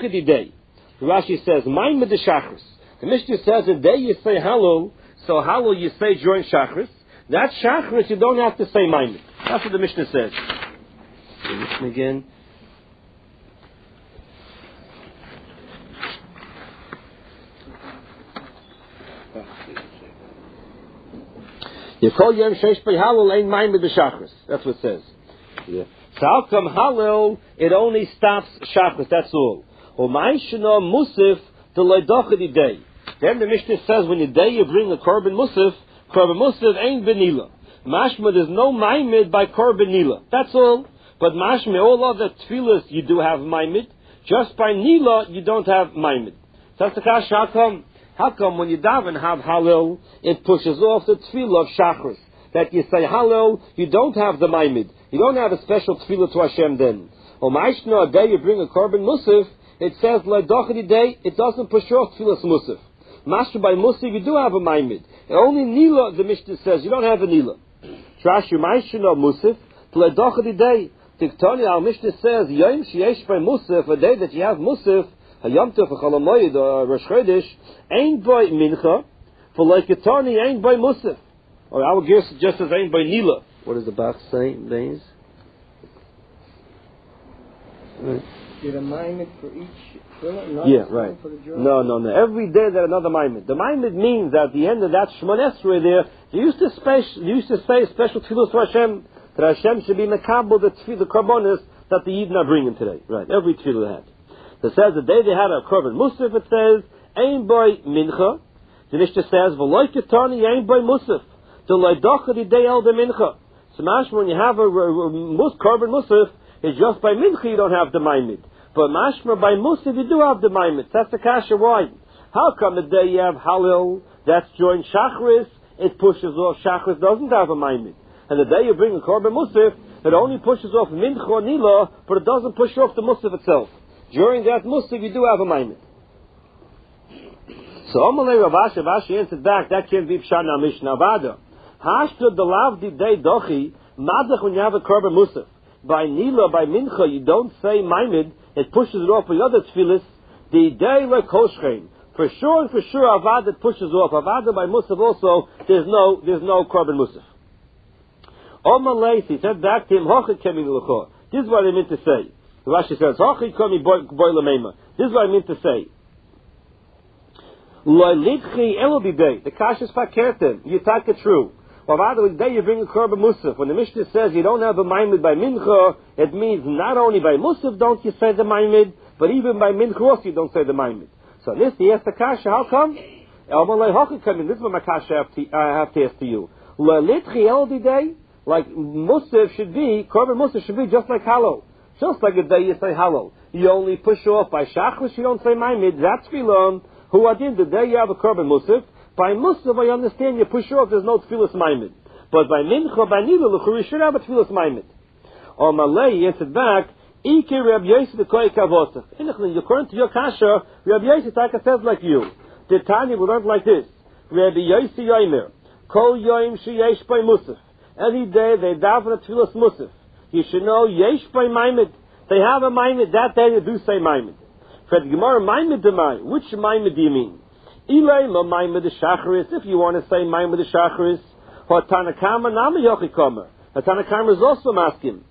dochidi day. Rashi says, Maimed the Shachris. The Mishnah says, the day you say Hallel, so Hallel you say during Shachris. That Shachris you don't have to say Maimed. That's what the Mishnah says. The Mishnah again. You call Yom Sheish by Hallel ain't Maimed the Shachris. That's what it says. Yeah. So how come Hallel, it only stops Shachris, that's all. U'ma'ishana musif the leidochadi day. Then the Mishnah says when the day you bring a korban musif ain't benila. Mashma, there's no maimed by korban nila. That's all. But mashma, all other tefillas you do have maimed. Just by nila you don't have maimed. So that's the kasha. How come when you daven have Hallel, it pushes off the tefillah of Shachris? That you say Hallel, you don't have the maimed. You don't have a special tefillah to Hashem then. U'ma'ishana a day you bring a korban musif, it says leidochadi day, it doesn't push off tefillas musaf. Master by musaf you do have a maimed. Only nila the Mishnah says you don't have a nila. Trash ma'ishana musaf leidochadi day. Tiktoni our Mishnah says yom sheyesh by musaf, a day that you have musaf, a yom tov, a chalamoyed, or Rosh Chodesh, ain't by mincha, for like Ketani ain't by musaf. Or our gear just says ain't by nila. What does the Bach say, Baines? Get a maimed for each tefillah? Yeah, right. No. Every day there's another maimed. The maimed means that at the end of that Shemon Esrei there, they used to say special tefillah to Hashem, that Hashem should be mekabel the karbonis that the Yidden are bringing today. Right, every tefillah had. It says the day they had a korban musaf, it says, ein by mincha. The Mishnah says, v'loy ketani ein by musaf. The leidochadi day el de mincha. So mashma, when you have a korban musaf, it's just by mincha you don't have the maimed. But mashma by musaf you do have the maimed. That's the kasha. Why? How come the day you have Hallel, that's during Shachris, it pushes off Shachris, doesn't have a maimed. And the day you bring a korban musaf, it only pushes off mincha or nila, but it doesn't push off the musaf itself. During that musaf you do have a maimed. So Amalei Rav Ashi answered back, that can't be Pshana Mishnah Vada. Hashtud the lavdi day dochi, madach when you have a korban musaf. By nila, by mincha, you don't say maimed, it pushes it off with other tefillas. The day like koshchein. For sure, avad it pushes off. Avad by musaf also, there's no korban musaf. Amalei, he said back to him, hochet kemi l'chor. This is what I meant to say. Rashi says, hochet kemi boy l'meima. This is what I meant to say. The kasha is fakerten. You take it true. Well, rather, the day you bring a korban musaf. When the Mishnah says you don't have a maimed by mincha, it means not only by musaf don't you say the maimed, but even by mincha also you don't say the maimed. So this, he asked the kasha, how come? This is what my kasha I have to ask to you. Like musaf should be, korban musaf should be just like Hallel. Just like the day you say Hallel. You only push off by shachris, you don't say maimed. That's filon. Who adin the day you have a korban musaf. By musaf I understand you push off there's no tefillas maimed. But by mincha, by nila, you should have a tefillas maimed. Or malay, he answered back, Ike Reb Yosef the koy kavosach. According to your kasha, Reb Yosef says like you. The Tanya we learned like this. Reb Yosef yomer, kol yoim sheyesh by musaf. Every day they daven a tefillas musaf. You should know yesh by maimed. They have a maimed, that day they do say maimed. For the Gemara, maimed demai. Which maimed do you mean? Ilay ma maimed the shacharis. If you want to say maimed the shacharis, or Tanakama nama yochikomer. A Tanakama is also masking.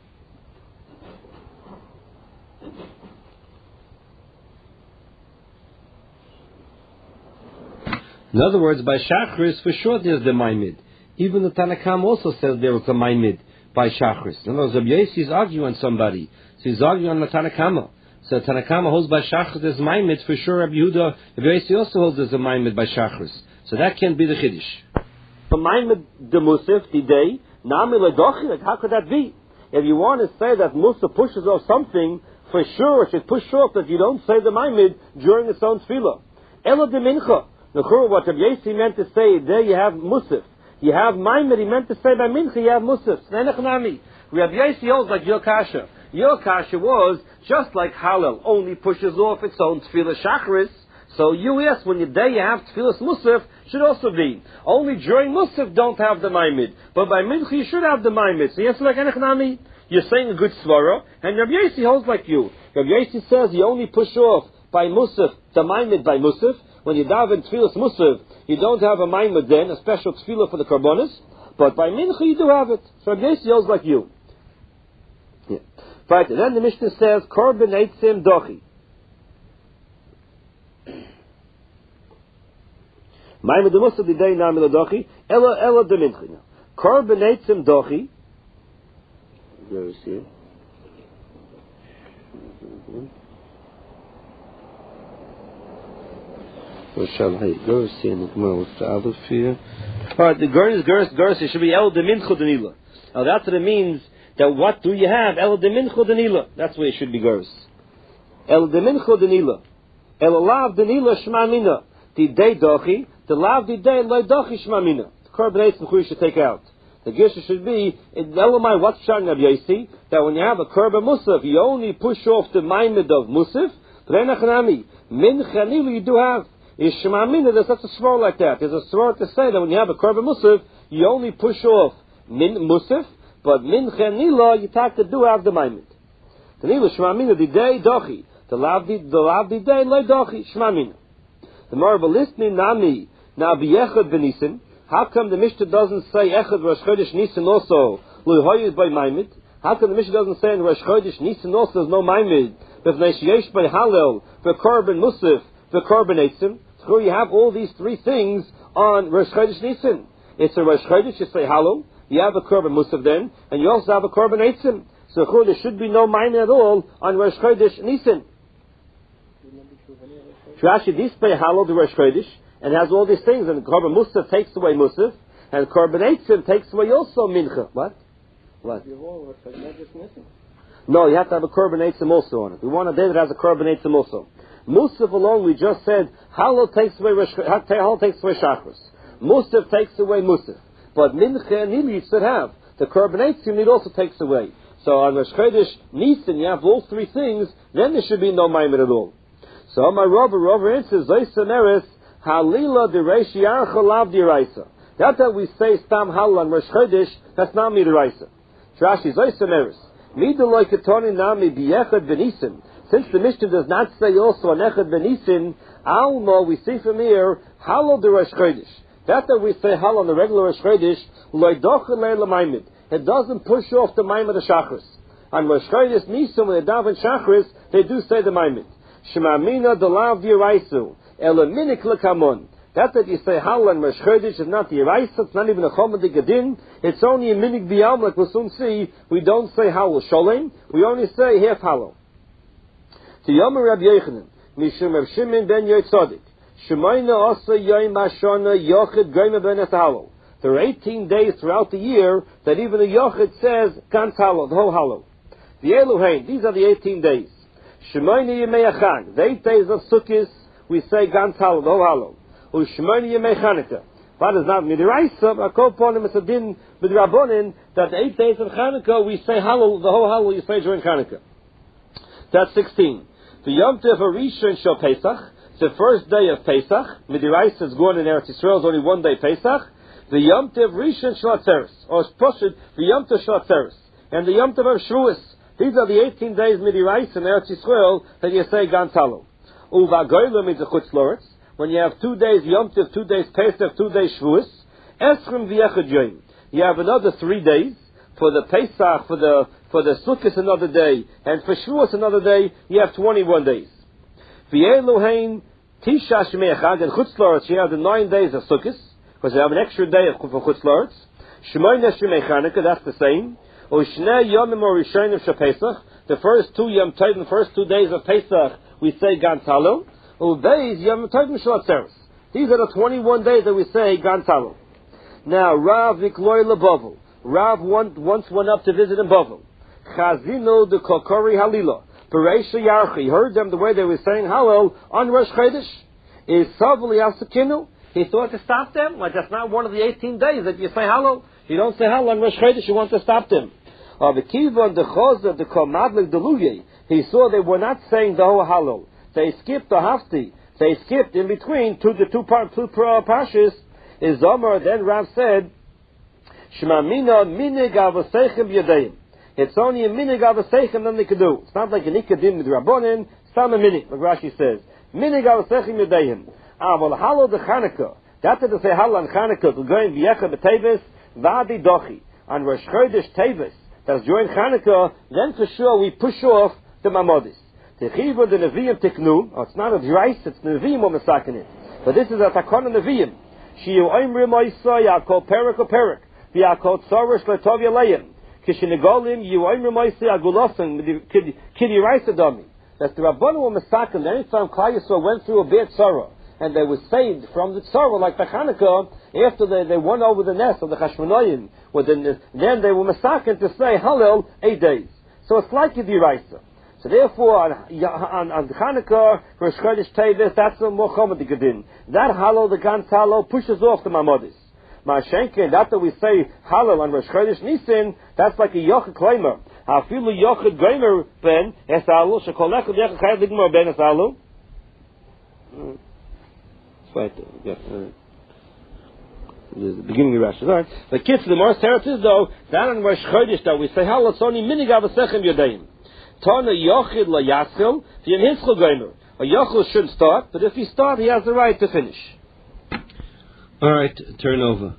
In other words, by Shachris, for sure there's the Maimed. Even the Tanakam also says there was a Maimed by Shachris. In other words, Rabbi Yossi is arguing on somebody. So he's arguing on the Tanakama. So Tanakama holds by Shachris there's Maimed. For sure Rabbi Yehuda, Rabbi Yossi also holds there's a Maimed by Shachris. So that can't be the Chiddush. The Maimed the Musaf, the day, Nami Ledochi, how could that be? If you want to say that Musa pushes off something, for sure it should push off that you don't say the Maimed during its own tefillah. Ela de Mincha. What Rabbi Yossi meant to say, there you have Musaf. You have Maimed, he meant to say by Mincha you have Musaf. Rabbi Yossi holds like your kasha. Your kasha was just like Hallel, only pushes off its own tefillah Shachris. So you ask, when your day you have tefillah Musaf, should also be. Only during Musaf don't have the Maimed. But by Mincha you should have the Maimed. So yes, like Enechnami, you're saying a good svara, and Rabbi Yossi holds like you. Rabbi Yossi says you only push off by Musaf, the Maimed by Musaf. When you daven Tfilas Musaf, you don't have a Maimed then, a special Tfilah for the Karbonis, but by Mincha you do have it. So Rabbi Yossi holds like you. Yeah. Right, and then the Mishnah says, Korban Eitzim Dochi. Maimed the Musaf the day Nami Dochi, Ella de Mincha. Korban Eitzim Dochi. Where is here? Where shall I go? See in the Gemara. What's the other fear? Alright, the Gersh, it should be El de Mincha Danila. Now that's what it means, that what do you have? El de Mincha Danila. That's where it should be Gersh. El de Mincha Danila. El Alav Danila Shmamina. The day Dochi, the Lav the day Loi Dochi Shmamina. The Korban Eitzim you should take out. The Gesha should be, in Elamai, what's Shan Rabbi Yossi, that when you have a Korban Musaf, you only push off the Maimed of Musaf, but Enachanami, Min Chanil you do have. Is Shema Mina, there's such a svar like that. There's a svar to say that when you have a Korban Musaf, you only push off Min Musaf, but Min Chanila, you have to do have the Maimed. Chanila, Shema Mina, the day Dochi, the Lav the day, Loi Dochi, Shema Mina. The Marva listening, Nami, now B'yechad B'nisin. How come the Mishnah doesn't say Echad Rosh Chodesh Nisan also L'hoyed by Maimed? How come the Mishnah doesn't say in Rosh Chodesh Nisan also there's no Maimed? B'vnei sheyesh by Halel, Korban Musaf, Korban Eitzim. So you have all these three things on Rosh Chodesh Nisan. It's a Rosh Chodesh, you say Halel, you have a Korban Musaf then, and you also have a Korban Eitzim. So there should be no Maimed at all on Rosh Chodesh Nisan. Rashi Dispay Halel the Rosh Chodesh, and has all these things, and Korban Musaf takes away Musaf, and Korban Eitzim takes away also Mincha. What? No, you have to have a Korban Eitzim also on it. We want a day that has a Korban Eitzim also. Musaf alone, we just said, Halal takes away Shachris. Musaf takes away Musaf. But Mincha and Nili you should have. The Korban Eitzim it also takes away. So on Rosh Chodesh Nisan, you have all three things, then there should be no Maimed at all. So my Rava answers, Zoysa Neres, Halila de Reish Yarcha Lav Diraisa. That we say Stam Halal on Rosh Chodesh, that's not Midiraisa. Rashi Zoysa Neres. Midaloi Ketoni Nami B'yechad B'nisin. Since the Mishnah does not say also on Echad B'nisin, Alma, we see from here, Halal de Rosh Chodesh. That we say Halal on the regular Rosh Chodesh, Loi Dochel Leila Maimed. It doesn't push off the Maimed of Shachris. On Rosh Chodesh Nisan, when they daven Shachris, they do say the Maimed. Shemamina de Lav Diraisu. Elaminik Lekamon. That you say Halal and Rosh Chodesh is not the Yeraisa, it's not even a Chomad Gadin, it's only a Minik Biyam, like we'll soon see. We don't say Halal Sholem, we only say half Halal. To Yom Rabbi Yechanan, Mishum Rav Shimon ben Yotzadik, Shemayna Asa Yom Hashana Yochid Goyma ben Halal. There are 18 days throughout the year that even the Yochid says Gans Halal, the whole Halal. The Eluhain, these are the 18 days. Shemayna Yemei Achag, the 8 days of Sukkot, we say Gans Halal, the whole Halal. U'shmoni Yemei Chanukah. That is not Midiraisa, but Koponim is a din Midrabonin that the 8 days of Chanukah we say Halal, the whole Halal you say during Chanukah. That's 16. The Yom Tov Rishon Shel Pesach, the first day of Pesach. Midiraisa is going in Eretz Yisrael, is only one day Pesach. The Yom Tov Rishon Shel Atzeres, or Poshut, the Yom Tov Shel Atzeres, and the Yom Tov of Shavuos. These are the 18 days Midiraisa in Eretz Yisrael that you say Gans Halal. Uvagoyla means a Chutz Loretz. When you have 2 days Yom Tov, 2 days Pesach, 2 days Shavuos, Eschem v'yechad yom. You have another 3 days for the Pesach, for the Sukkot another day, and for Shavuos another day. You have 21 days. V'yeluhain Tisha Shemei Echad and Chutz Loretz. You have the 9 days of Sukkot because you have an extra day for Chutz Loretz. Shemayna Shemei Chanukah, that's the same. U'shnei Yomim or Rishonim Shel Pesach. The first 2 Yom Tov, the first 2 days of Pesach, we say Gans Halal. These are the 21 days that we say Gans Halal. Now, Rav Nikloy LeBavel. Rav once went up to visit in Bavel. Chazino de Kokori Halila. Pereisha Yarchi. Heard them the way they were saying Halal on Rosh Chodesh. Is Savali Asakinu. He thought to stop them. Like that's not one of the 18 days that you say Halal. You don't say Halal on Rosh Chodesh. You want to stop them. The Kiva, the Choza, the Komadlik, the Luye. He saw they were not saying the whole Halal. They skipped the Hafti. They skipped in between the two parshas. Is Omer. Then Rav said, Shema Mina Minig Avosechem Yadayim. It's only a minig of a seichem that they could do. It's not like a nikadim with rabbonin. Some a minig, like Rashi says. Minig of a seichem yadayim. Well, halal the Chanukah. That's to say halal on Chanukah. To go in v'yecha b'tevis v'adi dochi. On Rosh Chodesh Tevis, that's during Chanukah, then for sure we push off the mamodis. Techiva the Nevi'im tiknu. Oh, it's not a rice, it's the Nevi'im who masakin it. But this is a takon of Nevi'im. Shiyu oimrim oisa yakol perik o perik. V'yakol tzorish letov yalayim. Kishinigolim yu oimrim oisa yagulofen. Kidi rice adami. That's the Rabbanu who masakin. Anytime Klal Yisrael went through a bad tzara, and they were saved from the tzara, like the Chanukah, after they won over the nest of the Chashmonoyim, then they were masakin to say Hallel 8 days. So it's like a diraisa. So therefore, on the Chanukah, Rosh Chodesh Tevis, that's a more chomet gedin. That Hallel, the Gans Hallel, pushes off the Mamodis. Ma'ashenken, after we say Hallel on Rosh Chodesh Nisan, that's like a Yochid Kleimer. Hafilu Yochid Greimer ben Esalu, Shekolech Yochid Chayad Ligmar ben Esalu. Right, yeah. The beginning of Rashi. Right. The kids, the more teretz is though, that on Rosh Chodesh though, we say Hallel, it's only minig avasechem yodayim. Tana yochid la yaschil, v'yem hischel goymer. A yochid shouldn't start, but if he starts, he has the right to finish. All right, turn over.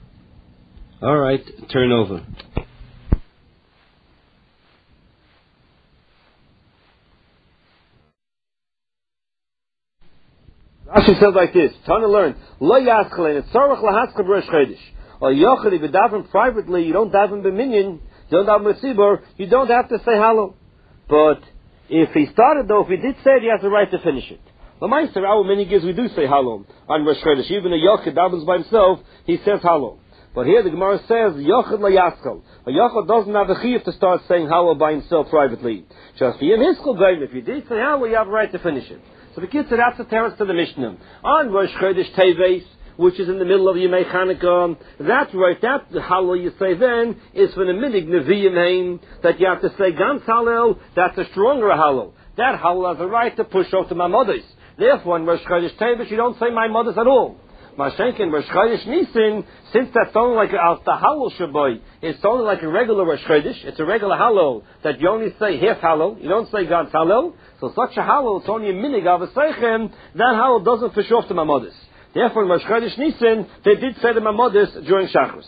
Rashi says like this: Tana learn lo yaschil and tzorach lahaschil b'Rosh Chodesh. A yochid if you daven privately, you don't daven b'minyan, you don't daven b'tzibur, you don't have to say Hallel. But if he started though, if he did say it, he has the right to finish it. The Meister, our many gives we do say Hallel on Rosh Chodesh. Even a yochid davens by himself, he says Hallel. But here the Gemara says yochid la yaschil. A yochid doesn't have a chiyuv to start saying Hallel by himself privately. Just for him, hischel goyim. If you did say Hallel, you have the right to finish it. So the kids said that's the teretz to the Mishnah. On Rosh Chodesh Teves, which is in the middle of Yemei Chanukah, that's right, that Hallel you say then is for the minig Nevi'im Haim, that you have to say Gans Hallel, that's a stronger Hallel. That Hallel has a right to push off to Maimodis. Therefore, in Rosh Chodesh Teves, you don't say Maimodis at all. Mashenkin, Rosh Chodesh Nisan, since that's only like the Hallel Shaboy, it's only like a regular Rosh Chodesh, it's a regular Hallel, that you only say half Hallel, you don't say Gans Hallel, so such a Hallel, it's only a minig of a seichem, that Hallel doesn't push off to Maimodis. Therefore, in Rosh Chodesh Nisan, they did say the Maimodis during Shachris.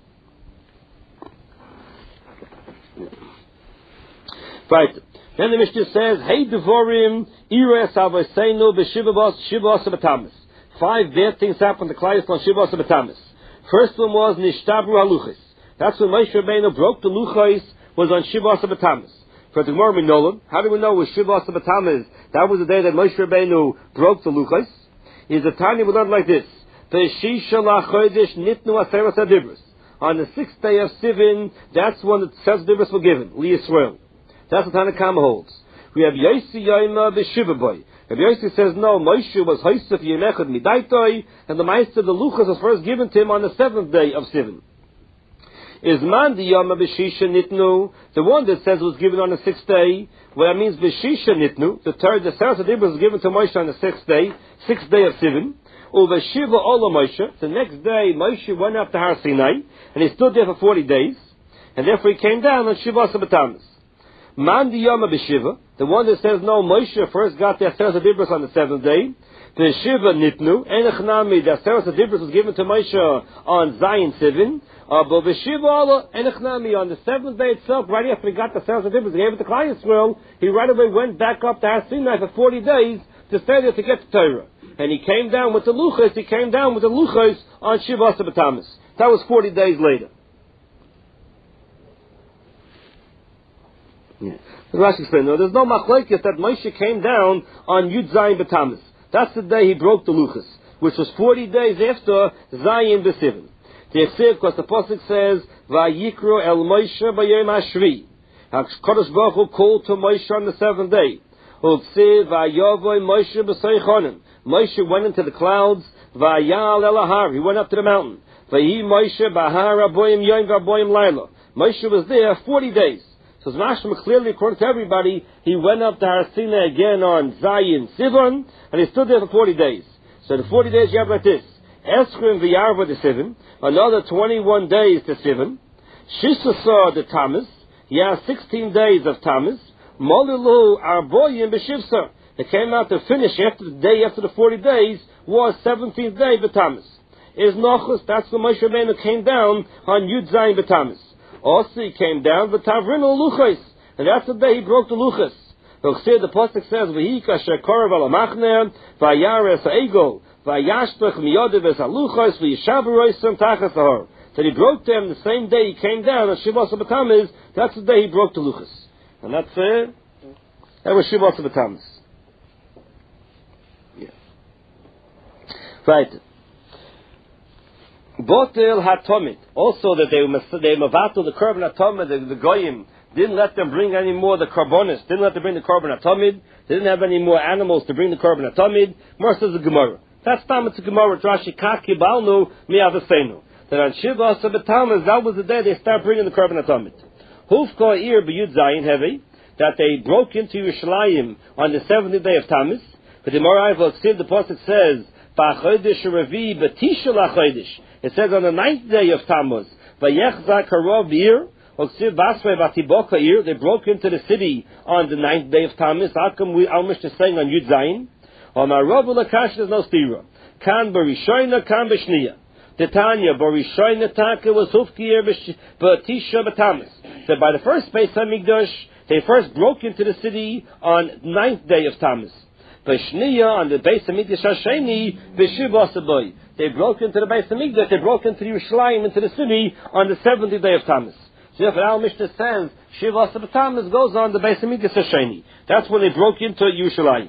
Right. Then the Mishnah says, Hey Devorim, Ires Avoseinu b'Shivas B'Tamis. 5 bad things happened to Klal Yisrael on Shivas B'Tamis. First one was Nishtabru HaLuchos. That's when Moshe Rabbeinu broke the Luchos, was on Shivas B'Tamis. For the Gemara Minolim, how do we know it was Shivas B'Tamis? That was the day that Moshe Rabbeinu broke the Luchos. Is a tiny we learn like this: on the 6th day of Sivan, that's when the Tzedibros were given. L'Yisrael. That's what Tanakama holds. We have Yosi Yoima b'Shivaboy. Rabbi Yossi says no. Moshe was Hoysef Yemechad Midaitoi, and the Meister the Luchos was first given to him on the 7th day of Sivan. Is Man the Yoma b'Shisha Nitnu, the one that says it was given on the 6th day? Well, that means b'Shisha Nitnu. The Tzedibros was given to Moshe on the 6th day of Sivan. Uveshiva Ola Moshe. The next day, Moshe went up to Har Sinai, and he stood there for 40 days, and therefore he came down on Shivas B'Tamis. Man the Yoma b'Shiva, the one that says no, Moshe first got the Aseret HaDibros on the 7th day. The Shiva Nitnu, Enechnami, the Aseret HaDibros was given to Moshe on Zion Sivan. But the Shiva Allah, Enechnami, on the 7th day itself, right after he got the Aseret HaDibros, he gave it to Klal Yisrael, he right away went back up to Har Sinai for 40 days to stay there to get the Torah. And he came down with the Luchos, on Shivas B'Tamis. That was 40 days later. Yeah. The Rashi explained, no, there's no machlekes that Moshe came down on Yud Zayin B'Tamis. That's the day he broke the Luchos, which was 40 days after Zayin B'Sivan. The Yechsev, because the Pasuk says, Vayikro El Moshe B'Yom HaShvi. HaKadosh Baruch Hu called to Moshe on the 7th day. U'Tziv Vayavoy Moshe B'Soichonim. Moshe went into the clouds. Vayal El Ahar. He went up to the mountain. Vayi Moshe B'Har Aboyim Yom V'Aboyim Laila. Moshe was there 40 days. So Mashma clearly, according to everybody, he went up to Har Sinai again on Zayin Sivan, and he stood there for 40 days. So the 40 days you have like this: Eschrim V'Yarva to Sivan, another 21 days to Sivan, Shisasar to Tamis, he has 16 days of Tammuz. Molilu Arboyim B'Shivsa. It came out to finish after the 40 days was 17th day B'Tammuz. Is Nochus, that's the Moshe Rabbeinu came down on Yud Zayin B'Tammuz. Also he came down V'Tavrinu Luchos, and that's the day he broke the Luchos. The Pasuk says, V'Hika Shekorav Alamachner, V'Yares Ha'egel, V'Yashtach Miyodiv Es Haluchos, V'Yishav Roisam Tachas Ahor. So he broke them the same day he came down on Shivos B'Tammuz. That's the day he broke the Luchos. And that's it. That was Shivos B'Tammuz. Yeah. Right. Botel HaTomid. Also that they mavato the Korban HaTomid, the Goyim didn't let them bring any more the Karbonis, didn't let them bring the Korban HaTomid, they didn't have any more animals to bring the Korban HaTomid. More says the Gemara. That's time it's a Gemara. Rashi Kaki Balnu Mi'avasenu. That on Shivos B'Tammuz, that was the day they start bringing the Korban HaTomid. Hufko Ir B'Yud Zayin Heavy, that they broke into Yerushalayim on the 70th day of Tammuz. But the Morai the Pasuk says, Ba'chodesh Revi B'Tisha L'Chodesh. It says on the 9th day of Tammuz, Vayechzak Harov Ir, they broke into the city on the 9th day of Tammuz. How come Almish is saying on Yud Zayin? On Arav L'Kash there's no stira. Kan Barishoyna, Kan B'Shniya. The Tanya Barishoyna Taka was Hufkir B'Tisha B'Tammuz. So by the first Beis Hamikdash, they first broke into the city on 9th day of Tammuz. B'Shniya on the Beis Hamikdash Hasheni B'Shivos Aboy. They broke into the Beis Hamikdash. They broke into Yerushalayim, into the city on the 70th day of Tammuz. So if Al Mishnah says Shivos B'Tammuz goes on the Beis Hamikdash Hasheni. That's when they broke into Yerushalayim.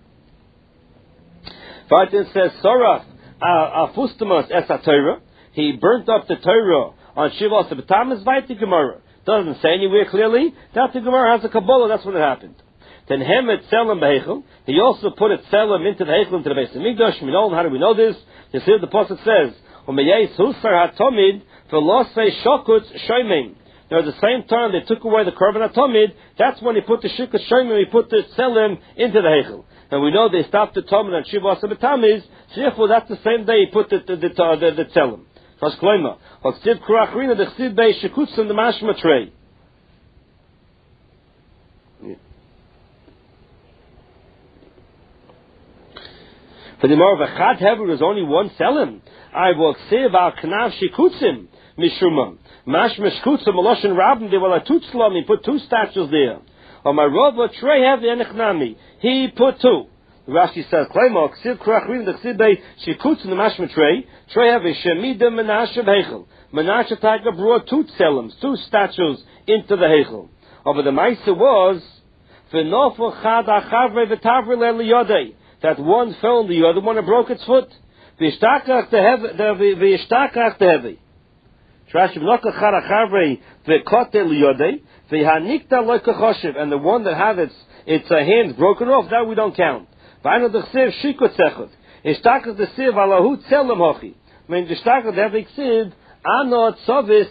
Vartin says Soraf Afustamas Es HaTorah. He burnt up the Torah on Shivos B'Tammuz. Vayti Gemara doesn't say anywhere clearly. That the Gemara has a Kabbalah. That's when it happened. Then Hemet Tzelem B'Heichel. He also put a Tzelem into the Heichel, into the Beis Hamikdash. How do we know this? You see the Pasuk says U'Meyes Husar HaTomid V'Losei Shokutz Shoymim. Now, at the same time, they took away the Korban HaTomid. That's when he put the Shikut Shoymim, he put the Tzelem into the Heichel. And we know they stopped the Tomid on Shivos B'Tammuz. So therefore, that's the same day he put the Tzelem. First Kloima. Hoksid Kurachrina, the Chsid Bei Shikutzim, the Mashma Trey. For the more of a Chad Hever, there's only one Tzelem. I will say about Knav Shikutzim, Mishumam. Mashma Shikutzim, Maloshin Rabin, they will have Tutzlam, he put two statues there. On my Rova, Trey Hever Enechnami, he put two. Rashi says, Klemo, Ksiv Kurachrin, the Ksiv Bei Shikutzim, the Mashma Trey Hever Shemida Menashe Heichel. Menashe Tiger brought two Tzelems, two statues into the Heichel. But the Maisa was, V'nofo Chad Achavre V'Tavre Le'Liyodei. That one fell on the other one and broke its foot. V'yishtakach the heavy. Trash v'nokach harachavre v'kote liyodei v'hanikta loikachoshev. And the one that had its hands broken off, that we don't count. V'ayno d'chsev shikot sechot. Ishtakach the siv alahu tzelem hochi. I mean, the ishtakach the heavy siv anot sovis